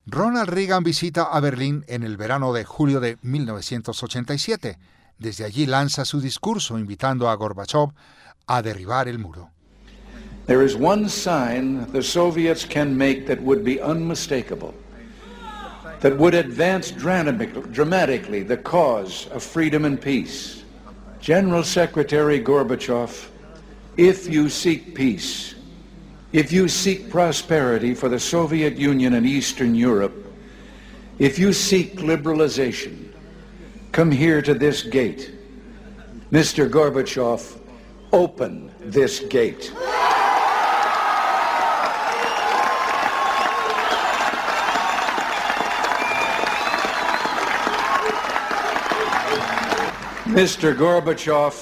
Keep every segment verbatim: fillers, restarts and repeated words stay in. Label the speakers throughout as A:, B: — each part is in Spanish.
A: Ronald Reagan visita a Berlín en el verano de julio de mil novecientos ochenta y siete. Desde allí lanza su discurso invitando a Gorbachov a derribar el muro.
B: There is one sign the Soviets can make that would be unmistakable, that would advance dramatically the cause of freedom and peace. General Secretary Gorbachev, if you seek peace, if you seek prosperity for the Soviet Union and Eastern Europe, if you seek liberalization, come here to this gate. Mister Gorbachev, open this gate. Mister Gorbachev,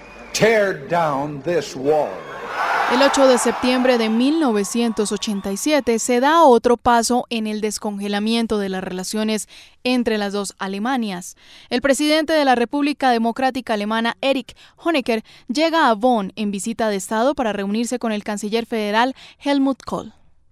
B: tear down this wall.
C: El ocho de septiembre de mil novecientos ochenta y siete se da otro paso en el descongelamiento de las relaciones entre las dos Alemanias. El presidente de la República Democrática Alemana, Erich Honecker, llega a Bonn en visita de Estado para reunirse con el canciller federal Helmut Kohl.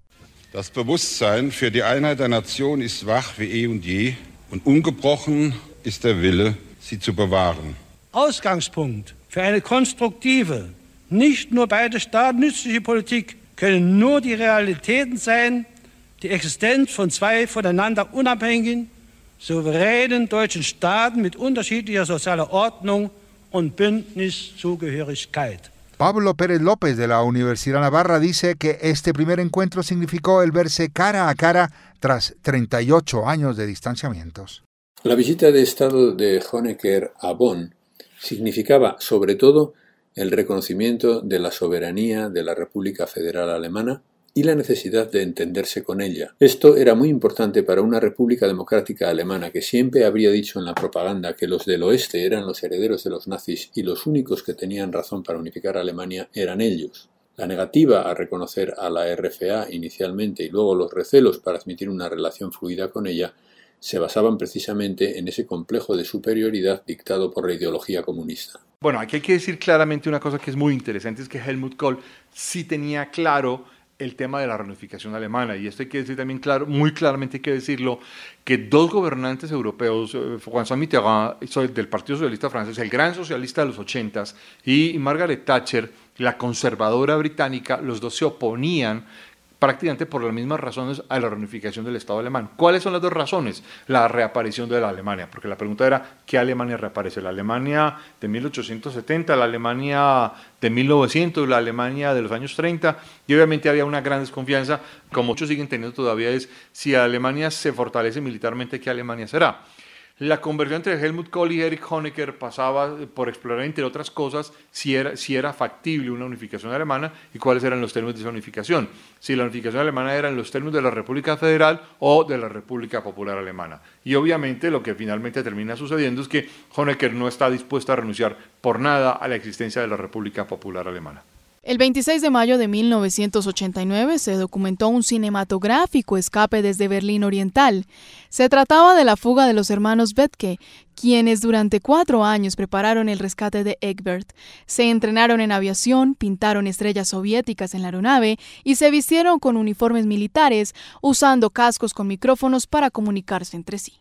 D: Das Bewusstsein für die Einheit der Nation ist wach wie eh und je und ungebrochen ist der Wille, sie zu bewahren.
E: Ausgangspunkt für eine konstruktive, nicht nur beide Staaten nützliche Politik können nur die Realitäten sein, die Existenz von zwei voneinander unabhängigen, souveränen deutschen Staaten mit unterschiedlicher sozialer Ordnung und Bündniszugehörigkeit.
A: Pablo Pérez López de la Universidad Navarra dice que este primer encuentro significó el verse cara a cara tras treinta y ocho años de distanciamientos.
F: La visita de Estado de Honecker a Bonn significaba, sobre todo, el reconocimiento de la soberanía de la República Federal Alemana y la necesidad de entenderse con ella. Esto era muy importante para una República Democrática Alemana que siempre habría dicho en la propaganda que los del oeste eran los herederos de los nazis y los únicos que tenían razón para unificar a Alemania eran ellos. La negativa a reconocer a la R F A inicialmente y luego los recelos para admitir una relación fluida con ella se basaban precisamente en ese complejo de superioridad dictado por la ideología comunista.
G: Bueno, aquí hay que decir claramente una cosa que es muy interesante, es que Helmut Kohl sí tenía claro el tema de la reunificación alemana, y esto hay que decir también claro, muy claramente hay que decirlo, que dos gobernantes europeos, François Mitterrand del Partido Socialista francés, el gran socialista de los ochentas, y Margaret Thatcher, la conservadora británica, los dos se oponían prácticamente por las mismas razones a la reunificación del Estado alemán. ¿Cuáles son las dos razones? La reaparición de la Alemania, porque la pregunta era, ¿qué Alemania reaparece? ¿La Alemania de mil ochocientos setenta, la Alemania de mil novecientos, la Alemania de los años treinta? Y obviamente había una gran desconfianza, como muchos siguen teniendo todavía, es si Alemania se fortalece militarmente, ¿qué Alemania será? La conversión entre Helmut Kohl y Erich Honecker pasaba por explorar, entre otras cosas, si era, si era factible una unificación alemana y cuáles eran los términos de esa unificación. Si la unificación alemana era en los términos de la República Federal o de la República Popular Alemana. Y obviamente lo que finalmente termina sucediendo es que Honecker no está dispuesto a renunciar por nada a la existencia de la República Popular Alemana.
C: El veintiséis de mayo de mil novecientos ochenta y nueve se documentó un cinematográfico escape desde Berlín Oriental. Se trataba de la fuga de los hermanos Bethke, quienes durante cuatro años prepararon el rescate de Egbert. Se entrenaron en aviación, pintaron estrellas soviéticas en la aeronave y se vistieron con uniformes militares, usando cascos con micrófonos para comunicarse entre sí.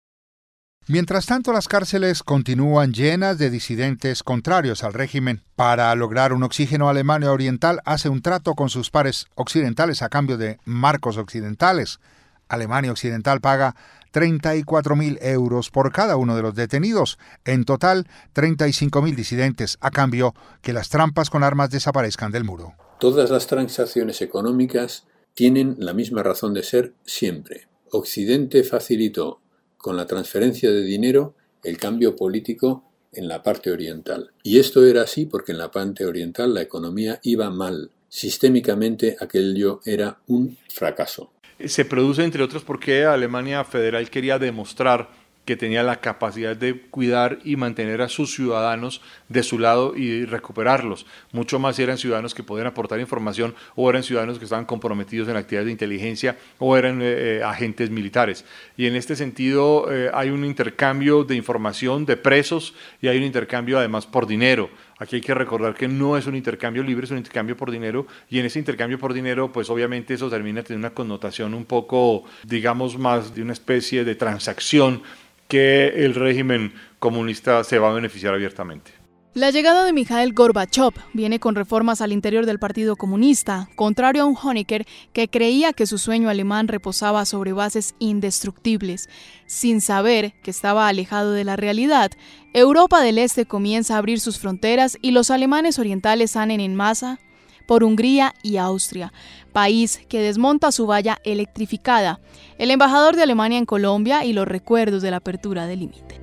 A: Mientras tanto, las cárceles continúan llenas de disidentes contrarios al régimen. Para lograr un oxígeno, Alemania Oriental hace un trato con sus pares occidentales a cambio de marcos occidentales. Alemania Occidental paga treinta y cuatro mil euros por cada uno de los detenidos. En total, treinta y cinco mil disidentes, a cambio que las trampas con armas desaparezcan del muro.
F: Todas las transacciones económicas tienen la misma razón de ser siempre. Occidente facilitó con la transferencia de dinero el cambio político en la parte oriental. Y esto era así porque en la parte oriental la economía iba mal. Sistémicamente aquello era un fracaso.
G: Se produce, entre otros, porque Alemania Federal quería demostrar que tenía la capacidad de cuidar y mantener a sus ciudadanos de su lado y recuperarlos, mucho más si eran ciudadanos que podían aportar información o eran ciudadanos que estaban comprometidos en actividades de inteligencia o eran eh, agentes militares. Y en este sentido eh, hay un intercambio de información de presos y hay un intercambio además por dinero. Aquí hay que recordar que no es un intercambio libre, es un intercambio por dinero, y en ese intercambio por dinero, pues obviamente eso termina teniendo una connotación un poco, digamos, más de una especie de transacción que el régimen comunista se va a beneficiar abiertamente.
C: La llegada de Mikhail Gorbachev viene con reformas al interior del Partido Comunista, contrario a un Honecker que creía que su sueño alemán reposaba sobre bases indestructibles. Sin saber que estaba alejado de la realidad, Europa del Este comienza a abrir sus fronteras y los alemanes orientales salen en masa por Hungría y Austria, país que desmonta su valla electrificada, el embajador de Alemania en Colombia y los recuerdos de la apertura del límite.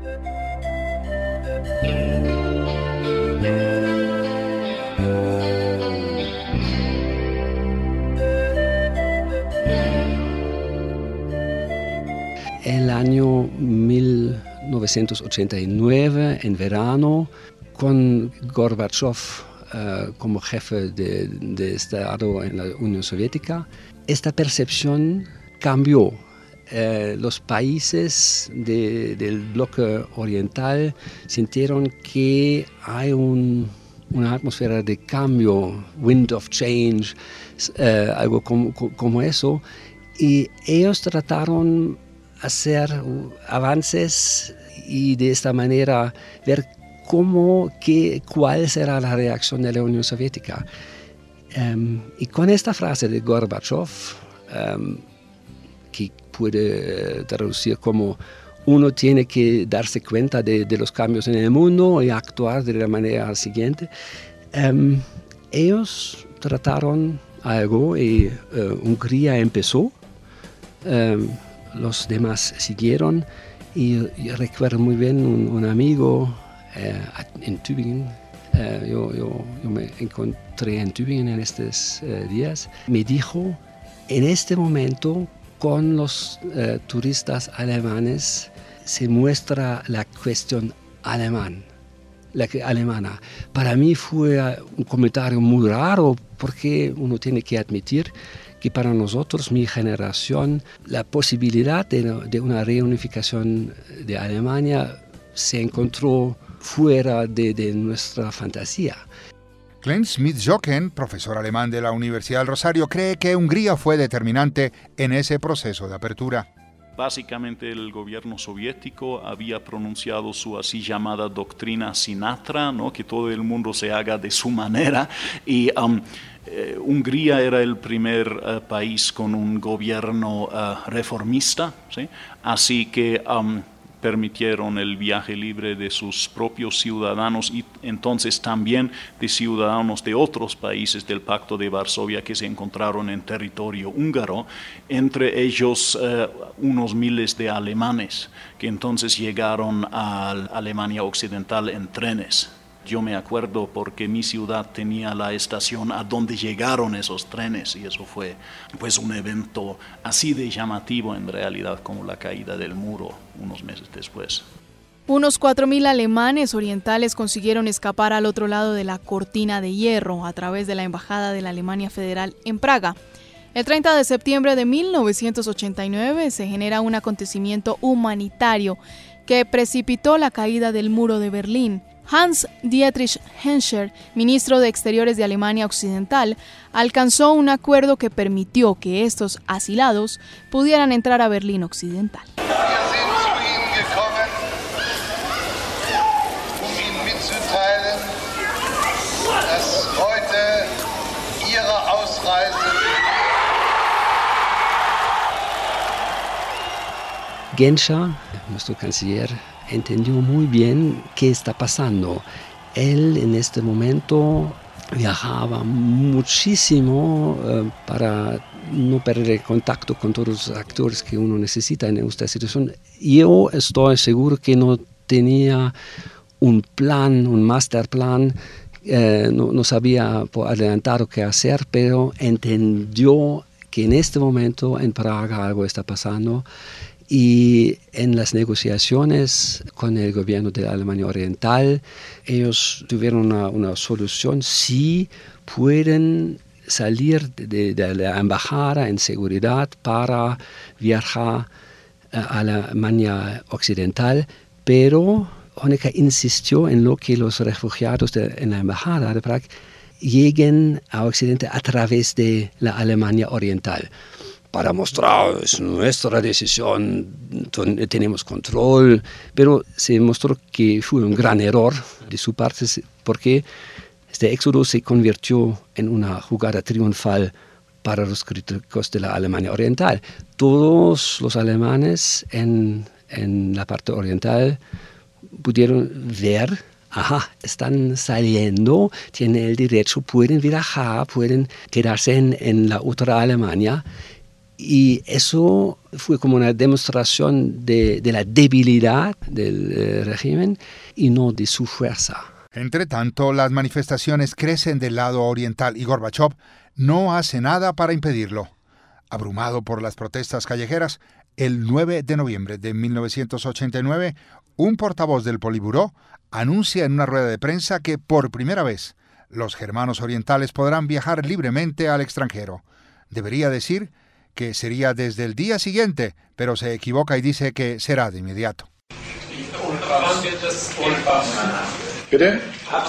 H: El año mil novecientos ochenta y nueve, en verano, con Gorbachev uh, como jefe de, de Estado en la Unión Soviética, esta percepción cambió. Eh, los países de, del bloque oriental sintieron que hay un, una atmósfera de cambio, wind of change, eh, algo como, como eso, y ellos trataron hacer avances y de esta manera ver cómo, qué, cuál será la reacción de la Unión Soviética. Um, y con esta frase de Gorbachev, um, que puede traducir como uno tiene que darse cuenta de, de los cambios en el mundo y actuar de la manera siguiente, um, ellos trataron algo y uh, Hungría empezó. Um, Los demás siguieron y yo recuerdo muy bien un, un amigo eh, en Tübingen, eh, yo, yo, yo me encontré en Tübingen en estos eh, días, me dijo, en este momento con los eh, turistas alemanes se muestra la cuestión alemán, la que, alemana. Para mí fue un comentario muy raro porque uno tiene que admitir que para nosotros, mi generación, la posibilidad de, de una reunificación de Alemania se encontró fuera de, de nuestra fantasía.
A: Glenn Smith-Jochen, profesor alemán de la Universidad del Rosario, cree que Hungría fue determinante en ese proceso de apertura.
I: Básicamente el gobierno soviético había pronunciado su así llamada doctrina Sinatra, ¿no? Que todo el mundo se haga de su manera, y um, eh, Hungría era el primer uh, país con un gobierno uh, reformista, ¿sí? Así que um, permitieron el viaje libre de sus propios ciudadanos y entonces también de ciudadanos de otros países del Pacto de Varsovia que se encontraron en territorio húngaro, entre ellos eh, unos miles de alemanes que entonces llegaron a Alemania Occidental en trenes. Yo me acuerdo porque mi ciudad tenía la estación a donde llegaron esos trenes y eso fue pues un evento así de llamativo en realidad como la caída del muro unos meses después.
C: Unos cuatro mil alemanes orientales consiguieron escapar al otro lado de la cortina de hierro a través de la Embajada de la Alemania Federal en Praga. El treinta de septiembre de mil novecientos ochenta y nueve se genera un acontecimiento humanitario que precipitó la caída del muro de Berlín. Hans-Dietrich Genscher, ministro de Exteriores de Alemania Occidental, alcanzó un acuerdo que permitió que estos asilados pudieran entrar a Berlín Occidental.
H: Genscher, nuestro canciller, entendió muy bien qué está pasando. Él en este momento viajaba muchísimo uh, para no perder el contacto con todos los actores que uno necesita en esta situación. Yo estoy seguro que no tenía un plan, un master plan, eh, no, no sabía por adelantado qué hacer, pero entendió que en este momento en Praga algo está pasando. Y en las negociaciones con el gobierno de Alemania Oriental, ellos tuvieron una, una solución. Sí pueden salir de, de la embajada en seguridad para viajar a Alemania Occidental, pero Honecker insistió en lo que los refugiados de, en la embajada de Praga lleguen a Occidente a través de la Alemania Oriental. Para mostrar, es nuestra decisión, tenemos control, pero se mostró que fue un gran error de su parte porque este éxodo se convirtió en una jugada triunfal para los críticos de la Alemania Oriental. Todos los alemanes en, en la parte oriental pudieron ver, ajá, están saliendo, tienen el derecho, pueden viajar, pueden quedarse en, en la otra Alemania. Y eso fue como una demostración de, de la debilidad del eh, régimen y no de su fuerza.
A: Entre tanto, las manifestaciones crecen del lado oriental y Gorbachov no hace nada para impedirlo. Abrumado por las protestas callejeras, el nueve de noviembre de mil novecientos ochenta y nueve, un portavoz del Politburó anuncia en una rueda de prensa que por primera vez los germanos orientales podrán viajar libremente al extranjero. Debería decir que sería desde el día siguiente, pero se equivoca y dice que será de inmediato.
B: Bitte?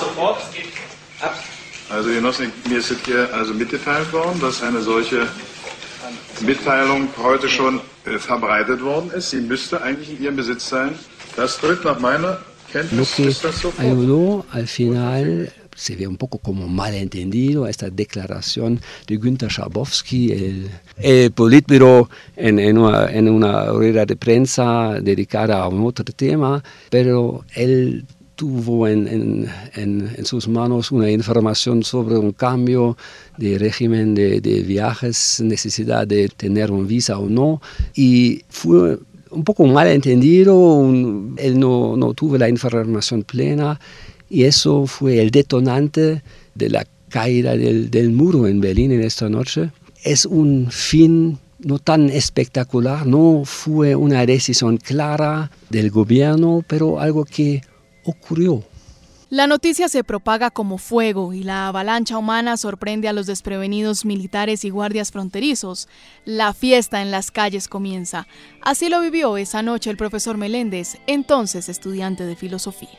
B: Also Genossen, mir ist hier also mitgeteilt worden, dass eine solche Mitteilung heute schon äh, verbreitet worden ist. Sie müsste eigentlich in Ihrem Besitz sein. Das tritt nach meiner Kenntnis,
H: Lo que
B: ist das so vor?
H: ayudó al final se ve un poco como malentendido esta declaración de Günter Schabowski, el, el Politburo, en, en, una, en una rueda de prensa dedicada a un otro tema, pero él tuvo en, en, en, en sus manos una información sobre un cambio de régimen de, de viajes, necesidad de tener un visa o no, y fue un poco malentendido, un, él no, no tuvo la información plena, y eso fue el detonante de la caída del, del muro en Berlín en esta noche. Es un fin no tan espectacular, no fue una decisión clara del gobierno, pero algo que ocurrió.
C: La noticia se propaga como fuego y la avalancha humana sorprende a los desprevenidos militares y guardias fronterizos. La fiesta en las calles comienza. Así lo vivió esa noche el profesor Meléndez, entonces estudiante de filosofía.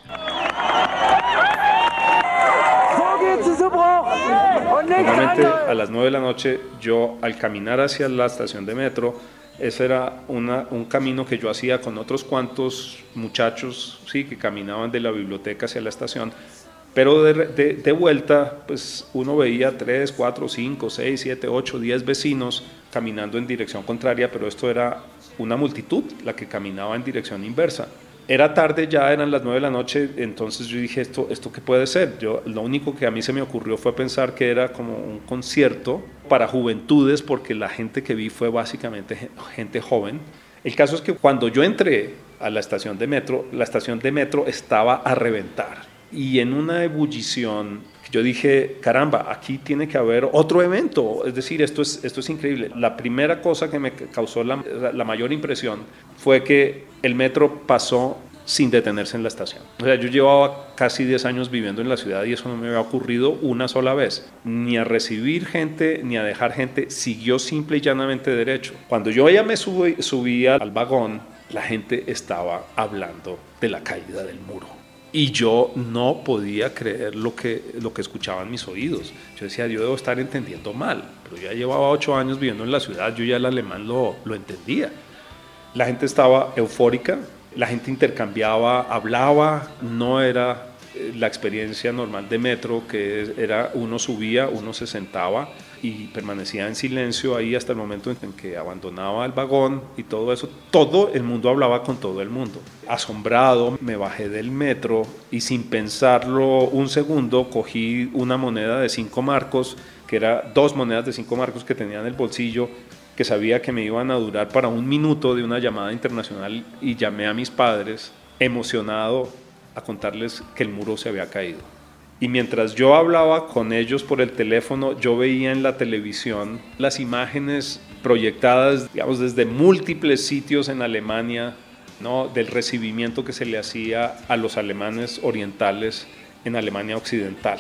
J: Normalmente a las nueve de la noche yo al caminar hacia la estación de metro, ese era una, un camino que yo hacía con otros cuantos muchachos, sí, que caminaban de la biblioteca hacia la estación, pero de, de, de vuelta pues uno veía tres, cuatro, cinco, seis, siete, ocho, diez vecinos caminando en dirección contraria, pero esto era una multitud la que caminaba en dirección inversa. Era tarde, ya eran las nueve de la noche, entonces yo dije, ¿esto, esto qué puede ser? Yo, lo único que a mí se me ocurrió fue pensar que era como un concierto para juventudes, porque la gente que vi fue básicamente gente joven. El caso es que cuando yo entré a la estación de metro, la estación de metro estaba a reventar. Y en una ebullición, yo dije, caramba, aquí tiene que haber otro evento. Es decir, esto es, esto es increíble. La primera cosa que me causó la, la mayor impresión fue que el metro pasó sin detenerse en la estación. O sea, yo llevaba casi diez años viviendo en la ciudad y eso no me había ocurrido una sola vez. Ni a recibir gente, ni a dejar gente, siguió simple y llanamente derecho. Cuando yo ya me subí, subía al vagón, la gente estaba hablando de la caída del muro. Y yo no podía creer lo que, lo que escuchaban mis oídos. Yo decía, yo debo estar entendiendo mal, pero ya llevaba ocho años viviendo en la ciudad, yo ya el alemán lo, lo entendía. La gente estaba eufórica, la gente intercambiaba, hablaba, no era la experiencia normal de metro, que era uno subía, uno se sentaba y permanecía en silencio ahí hasta el momento en que abandonaba el vagón y todo eso. Todo el mundo hablaba con todo el mundo. Asombrado, me bajé del metro y sin pensarlo un segundo cogí una moneda de cinco marcos, que era dos monedas de cinco marcos que tenía en el bolsillo, que sabía que me iban a durar para un minuto de una llamada internacional, y llamé a mis padres emocionado a contarles que el muro se había caído. Y mientras yo hablaba con ellos por el teléfono, yo veía en la televisión las imágenes proyectadas, digamos, desde múltiples sitios en Alemania, ¿no?, del recibimiento que se le hacía a los alemanes orientales en Alemania Occidental.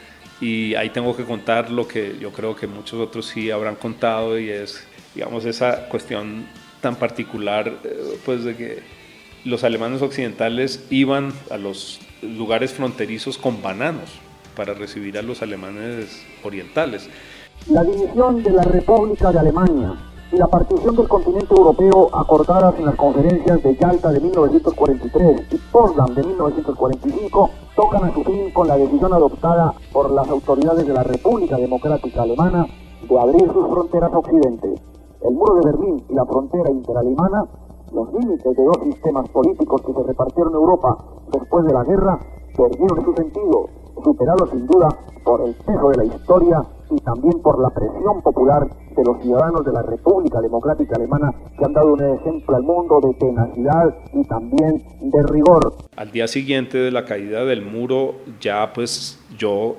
J: Y ahí tengo que contar lo que yo creo que muchos otros sí habrán contado, y es, digamos, esa cuestión tan particular, pues, de que los alemanes occidentales iban a los lugares fronterizos con bananos para recibir a los alemanes orientales.
K: La división de la República de Alemania y la partición del continente europeo acordadas en las conferencias de Yalta de mil novecientos cuarenta y tres y Potsdam de mil novecientos cuarenta y cinco tocan a su fin con la decisión adoptada por las autoridades de la República Democrática Alemana de abrir sus fronteras a Occidente. El muro de Berlín y la frontera interalemana, los límites de dos sistemas políticos que se repartieron en Europa después de la guerra, perdieron su sentido, superado sin duda por el peso de la historia y también por la presión popular de los ciudadanos de la República Democrática Alemana, que han dado un ejemplo al mundo de tenacidad y también de rigor.
J: Al día siguiente de la caída del muro, ya pues yo,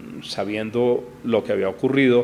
J: sabiendo lo que había ocurrido,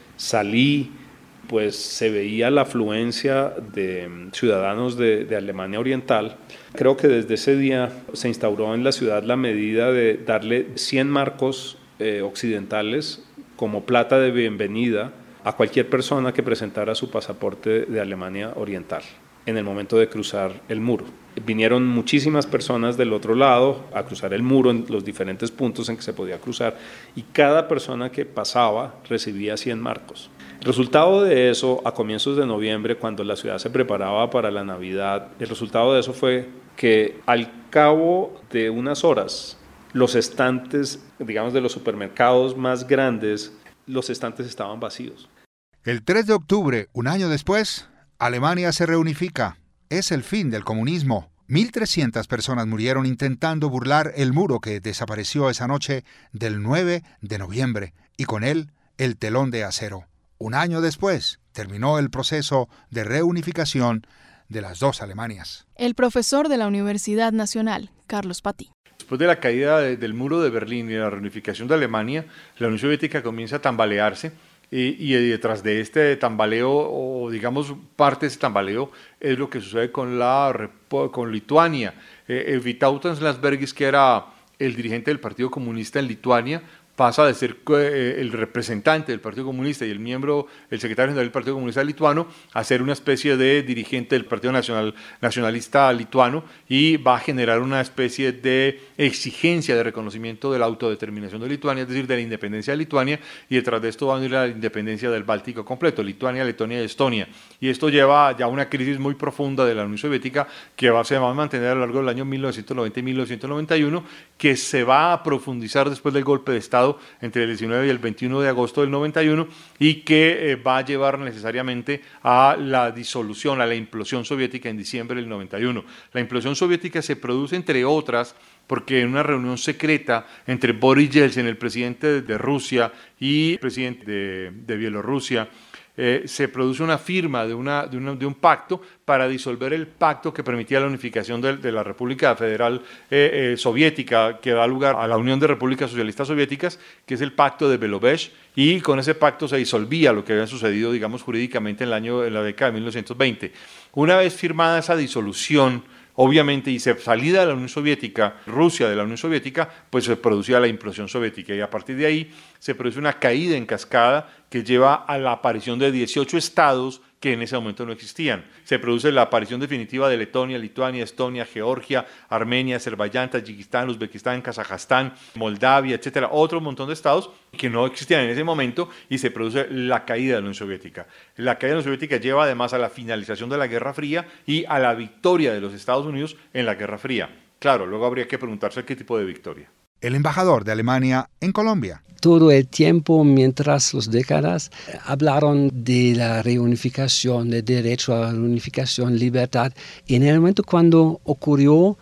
J: salí, pues se veía la afluencia de ciudadanos de, de Alemania Oriental. Creo que desde ese día se instauró en la ciudad la medida de darle cien marcos eh, occidentales como plata de bienvenida a cualquier persona que presentara su pasaporte de Alemania Oriental en el momento de cruzar el muro. Vinieron muchísimas personas del otro lado a cruzar el muro en los diferentes puntos en que se podía cruzar y cada persona que pasaba recibía cien marcos. El resultado de eso, a comienzos de noviembre, cuando la ciudad se preparaba para la Navidad, el resultado de eso fue que al cabo de unas horas, los estantes, digamos, de los supermercados más grandes, los estantes estaban vacíos.
A: El tres de octubre, un año después, Alemania se reunifica. Es el fin del comunismo. mil trescientas personas murieron intentando burlar el muro que desapareció esa noche del nueve de noviembre, y con él el telón de acero. Un año después, terminó el proceso de reunificación de las dos Alemanias.
C: El profesor de la Universidad Nacional, Carlos Patí.
G: Después de la caída de, del muro de Berlín y la reunificación de Alemania, la Unión Soviética comienza a tambalearse y, y detrás de este tambaleo, o digamos parte de ese tambaleo, es lo que sucede con, la, con Lituania. Eh, Vytautas Landsbergis, que era el dirigente del Partido Comunista en Lituania, pasa de ser eh, el representante del Partido Comunista y el miembro, el secretario general del Partido Comunista lituano, a ser una especie de dirigente del Partido Nacional, Nacionalista lituano, y va a generar una especie de exigencia de reconocimiento de la autodeterminación de Lituania, es decir, de la independencia de Lituania, y detrás de esto va a venir la independencia del Báltico completo, Lituania, Letonia y Estonia. Y esto lleva ya a una crisis muy profunda de la Unión Soviética que va, se va a mantener a lo largo del año mil novecientos noventa y mil novecientos noventa y uno, que se va a profundizar después del golpe de Estado entre el diecinueve y el veintiuno de agosto del noventa y uno, y que eh, va a llevar necesariamente a la disolución, a la implosión soviética en diciembre del noventa y uno. La implosión soviética se produce, entre otras, porque en una reunión secreta entre Boris Yeltsin, el presidente de Rusia, y el presidente de, de Bielorrusia, Eh, se produce una firma de, una, de, una, de un pacto para disolver el pacto que permitía la unificación de, de la República Federal eh, eh, Soviética, que da lugar a la Unión de Repúblicas Socialistas Soviéticas, que es el pacto de Belovesh, y con ese pacto se disolvía lo que había sucedido, digamos, jurídicamente en, el año, en la década de mil novecientos veinte. Una vez firmada esa disolución, obviamente, y se salida de la Unión Soviética, Rusia de la Unión Soviética, pues se producía la implosión soviética, y a partir de ahí se produce una caída en cascada que lleva a la aparición de dieciocho estados que en ese momento no existían. Se produce la aparición definitiva de Letonia, Lituania, Estonia, Georgia, Armenia, Azerbaiyán, Tayikistán, Uzbekistán, Kazajstán, Moldavia, etcétera, otro montón de estados que no existían en ese momento, y se produce la caída de la Unión Soviética. La caída de la Unión Soviética lleva además a la finalización de la Guerra Fría y a la victoria de los Estados Unidos en la Guerra Fría. Claro, luego habría que preguntarse qué tipo de victoria.
A: El embajador de Alemania en Colombia.
H: Todo el tiempo, mientras las décadas, hablaron de la reunificación, de derecho a la reunificación, libertad. Y en el momento cuando ocurrió,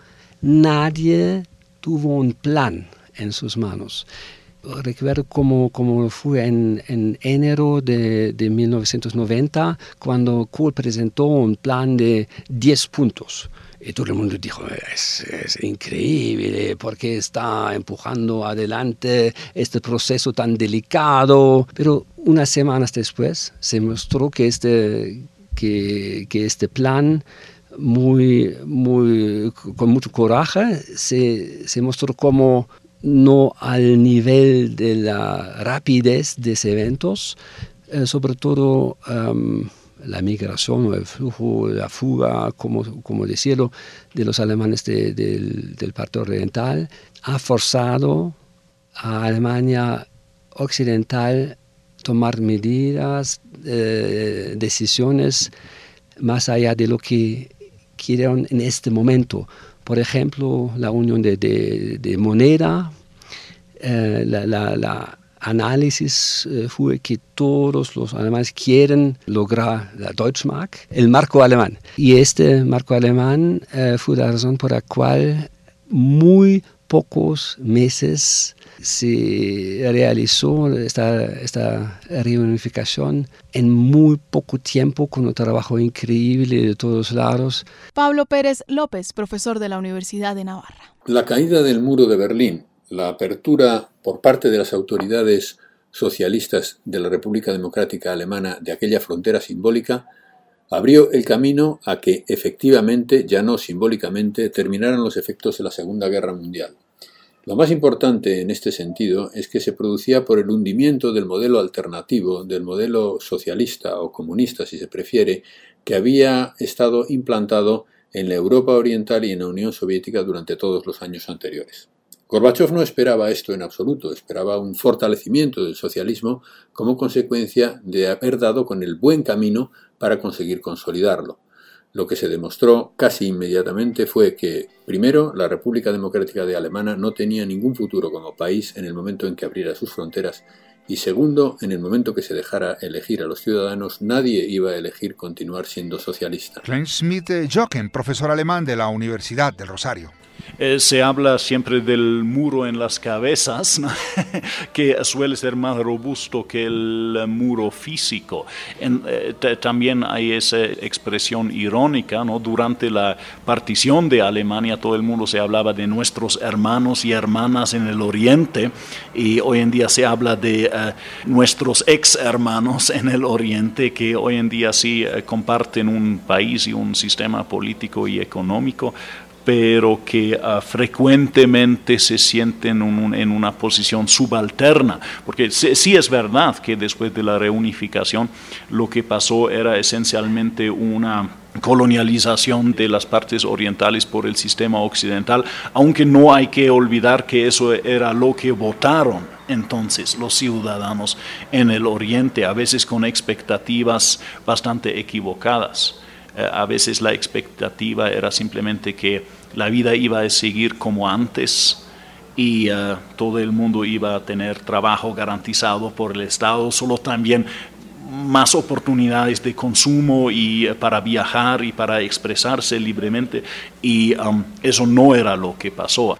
H: nadie tuvo un plan en sus manos. Recuerdo cómo, cómo fue en, en enero de, de mil novecientos noventa, cuando Kohl presentó un plan de diez puntos. Y todo el mundo dijo, es, es increíble, porque está empujando adelante este proceso tan delicado. Pero unas semanas después se mostró que este, que, que este plan, muy, muy, con mucho coraje, se, se mostró como no al nivel de la rapidez de esos eventos, eh, sobre todo um, la migración o el flujo, la fuga, como, como decirlo, de los alemanes de, de, del Partido Oriental, ha forzado a Alemania Occidental tomar medidas, eh, decisiones más allá de lo que quieren en este momento. Por ejemplo, la unión de, de, de moneda, eh, la, la, la análisis eh, fue que todos los alemanes quieren lograr la Deutschmark, el marco alemán. Y este marco alemán eh, fue la razón por la cual muy pocos meses se realizó esta, esta reunificación en muy poco tiempo, con un trabajo increíble de todos lados.
C: Pablo Pérez López, profesor de la Universidad de Navarra.
F: La caída del muro de Berlín, la apertura por parte de las autoridades socialistas de la República Democrática Alemana de aquella frontera simbólica, abrió el camino a que efectivamente, ya no simbólicamente, terminaran los efectos de la Segunda Guerra Mundial. Lo más importante en este sentido es que se producía por el hundimiento del modelo alternativo, del modelo socialista o comunista, si se prefiere, que había estado implantado en la Europa Oriental y en la Unión Soviética durante todos los años anteriores. Gorbachov no esperaba esto en absoluto, esperaba un fortalecimiento del socialismo como consecuencia de haber dado con el buen camino para conseguir consolidarlo. Lo que se demostró casi inmediatamente fue que, primero, la República Democrática de Alemania no tenía ningún futuro como país en el momento en que abriera sus fronteras, y segundo, en el momento que se dejara elegir a los ciudadanos, nadie iba a elegir continuar siendo socialista.
A: Klein-Schmidt-Jochen, profesor alemán de la Universidad del Rosario.
I: Eh, se habla siempre del muro en las cabezas, ¿no? que suele ser más robusto que el muro físico. En, eh, t- también hay esa expresión irónica, ¿no? Durante la partición de Alemania todo el mundo se hablaba de nuestros hermanos y hermanas en el Oriente, y hoy en día se habla de eh, nuestros ex hermanos en el Oriente, que hoy en día sí eh, comparten un país y un sistema político y económico, pero que uh, frecuentemente se sienten en, un, en una posición subalterna, porque sí, sí es verdad que después de la reunificación lo que pasó era esencialmente una colonialización de las partes orientales por el sistema occidental, aunque no hay que olvidar que eso era lo que votaron entonces los ciudadanos en el Oriente, a veces con expectativas bastante equivocadas. Eh, a veces la expectativa era simplemente que la vida iba a seguir como antes y uh, todo el mundo iba a tener trabajo garantizado por el Estado, solo también más oportunidades de consumo y uh, para viajar y para expresarse libremente, y um, eso no era lo que pasó.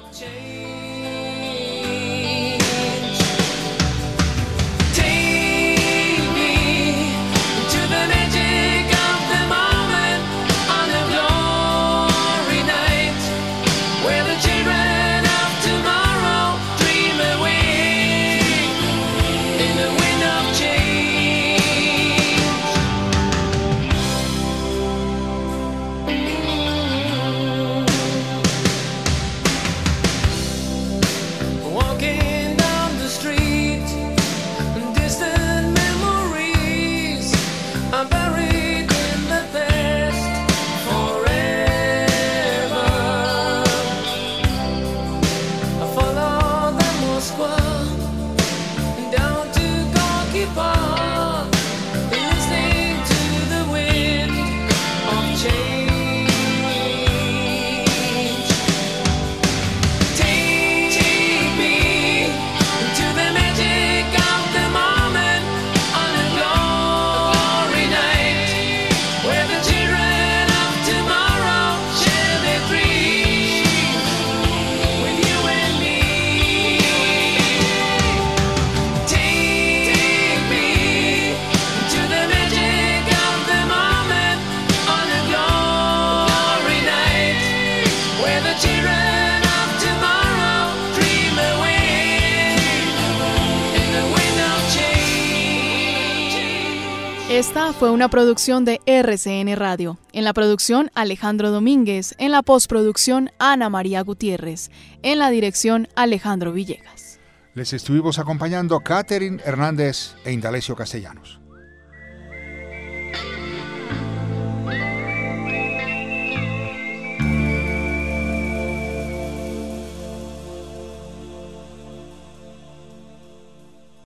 C: Esta fue una producción de R C N Radio. En la producción, Alejandro Domínguez. En la postproducción, Ana María Gutiérrez. En la dirección, Alejandro Villegas.
A: Les estuvimos acompañando Catherine Hernández e Indalecio Castellanos.